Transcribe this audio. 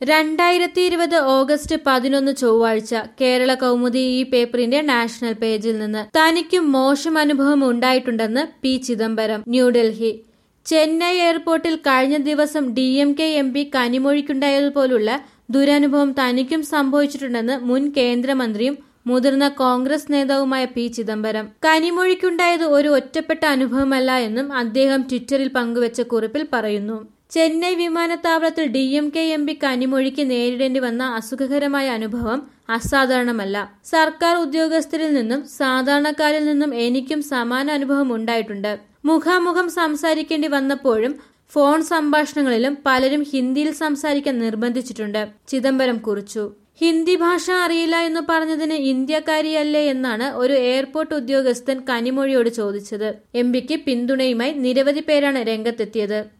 2020 August 11 ചൊവ്വാഴ്ച കേരള കൗമുദി ഈ പേപ്പറിന്റെ നാഷണൽ പേജിൽ നിന്ന് തനിക്കും മോശം അനുഭവം ഉണ്ടായിട്ടുണ്ടെന്ന് പി ചിദംബരം. ന്യൂഡൽഹി. ചെന്നൈ എയർപോർട്ടിൽ കഴിഞ്ഞ ദിവസം DMK MP കനിമൊഴിക്കുണ്ടായതുപോലുള്ള ദുരനുഭവം തനിക്കും സംഭവിച്ചിട്ടുണ്ടെന്ന് മുൻ കേന്ദ്രമന്ത്രിയും മുതിർന്ന കോൺഗ്രസ് നേതാവുമായ പി ചിദംബരം. കനിമൊഴിക്കുണ്ടായത് ഒരു ഒറ്റപ്പെട്ട അനുഭവമല്ല എന്നും അദ്ദേഹം ട്വിറ്ററിൽ പങ്കുവച്ച കുറിപ്പിൽ പറയുന്നു. ചെന്നൈ വിമാനത്താവളത്തിൽ DMK MP കനിമൊഴിക്ക് നേരിടേണ്ടി വന്ന അസുഖകരമായ അനുഭവം അസാധാരണമല്ല. സർക്കാർ ഉദ്യോഗസ്ഥരിൽ നിന്നും സാധാരണക്കാരിൽ നിന്നും എനിക്കും സമാന അനുഭവം ഉണ്ടായിട്ടുണ്ട്. മുഖാമുഖം സംസാരിക്കേണ്ടി വന്നപ്പോഴും ഫോൺ സംഭാഷണങ്ങളിലും പലരും ഹിന്ദിയിൽ സംസാരിക്കാൻ നിർബന്ധിച്ചിട്ടുണ്ട്, ചിദംബരം കുറിച്ചു. ഹിന്ദി ഭാഷ അറിയില്ല എന്ന് പറഞ്ഞതിന് ഇന്ത്യക്കാരിയല്ലേ എന്നാണ് ഒരു എയർപോർട്ട് ഉദ്യോഗസ്ഥൻ കനിമൊഴിയോട് ചോദിച്ചത്. MPക്ക് പിന്തുണയുമായി നിരവധി പേരാണ് രംഗത്തെത്തിയത്.